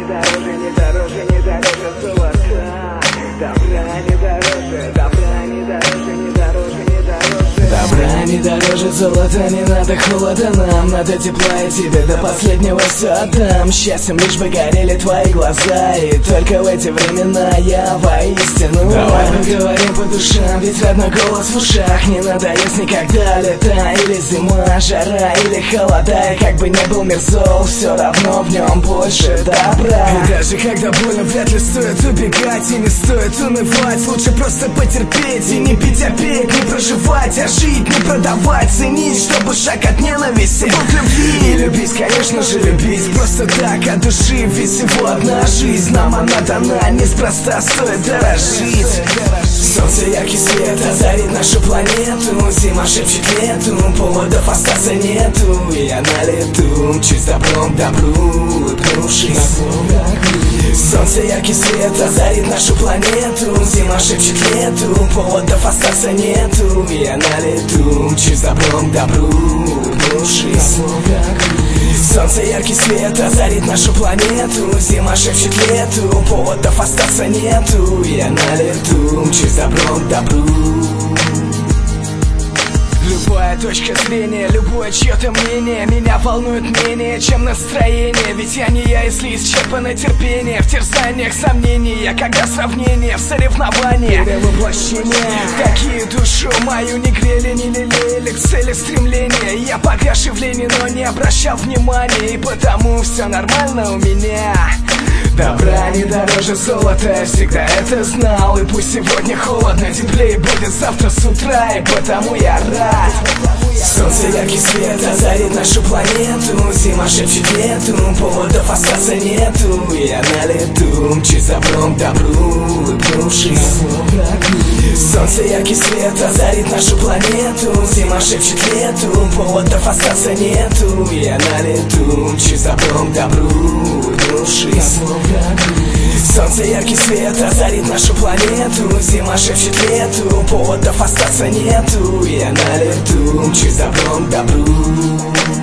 не дороже, не дороже, не дороже золота. Добра не дороже, добра не дороже, не дороже, не дороже. Добра не дороже золота, не надо холода нам, надо тепла, и тебе до последнего все отдам. Счастьем лишь бы горели твои глаза, и только в эти времена я воистину. Давай поговорим по душам, ведь родной голос в ушах. Не надоест никогда лето или зима, жара или холода. И как бы ни был мир зол, все равно в нем больше добра. И даже когда больно, вряд ли стоит убегать, и не стоит унывать. Лучше просто потерпеть и не пить, а петь, не проживать, а жить, не продавать, ценить, чтобы шаг от ненависти был к любви. И любить, конечно же, любить просто так, от души, ведь всего одна жизнь. Нам она дана, неспроста стоит дорожить. Солнце яркий свет озарит нашу планету, зима шепчет лету, поводов остаться нету. И я на лету, мчусь добром к добру, улыбнувшись. Солнце яркий свет озарит нашу планету, зима шепчет лету, поводов остаться нету. И я на лету, мчусь добром к добру, улыбнувшись. Солнце яркий свет озарит нашу планету, зима шепчет лету, поводов остаться нету. И я на лету, мчусь добром к добру. Любая точка зрения, любое чье-то мнение меня волнует менее, чем настроение. Ведь я не я, если исчерпано терпение. В терзаниях сомнения, когда сравнение в соревнованиях перевоплощения. Такие душу мою не грели, не лелеяли к цели стремления. Я погрязший в лени, но не обращал внимания, и потому все нормально у меня. Добра не дороже золота, я всегда это знал. И пусть сегодня холодно, теплее будет завтра с утра, и потому я рад. Солнце яркий свет озарит нашу планету, зима шепчет лету, поводов остаться нету. И я на лету, мчусь добром к добру, улыбнувшись. Солнце яркий свет озарит нашу планету, зима шепчет лету, поводов остаться нету. И я на лету, мчусь добром к добру, улыбнувшись. Солнце яркий свет озарит нашу планету, зима шепчет лету, поводов остаться нету. И я на лету, мчусь добром к добру.